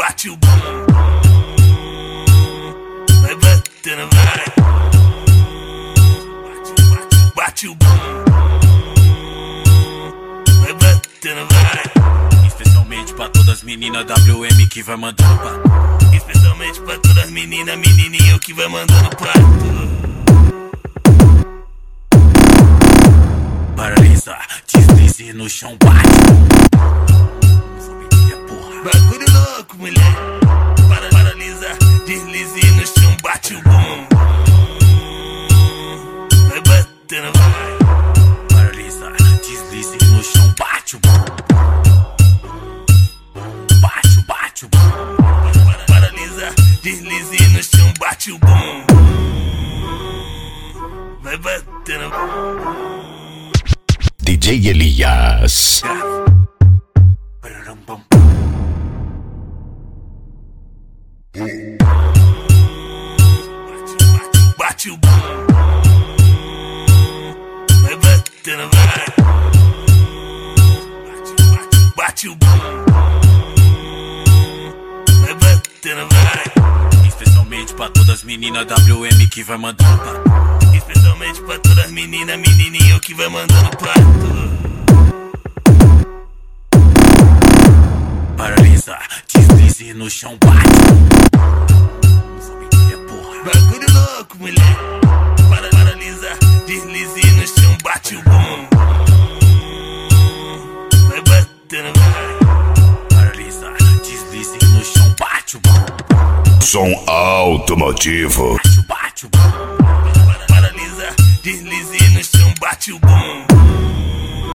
bate o bum. Vai batendo, vai. Bate o bum. Vai batendo, vai. Especialmente pra todas as meninas WM que vai mandando pato. Especialmente pra todas as meninas, menininho que vai mandando pato. Paralisa, deslize no chão, bate. Bagulho louco, mulher. Paralisa, deslize no chão, bate o bum. Vai batendo, vai. Paralisa, deslize no chão, bate o bum. Bate o bum. Paralisa, deslize no chão, bate o bum. Vai batendo. DJ Elias. Bate o bum. Vai batendo, vai. Bate o bum. Vai batendo, vai. Especialmente pra todas as meninas WM que vai mandando pato. Especialmente pra todas as meninas, menininho que vai mandando pato. Paralisa, deslize no chão, bate. Bagulho louco, mulher. Paralisa, deslize no chão, bate o bum. Vai batendo, vai. Paralisa, deslize no chão, bate o bum. Som automotivo. Bate o bum.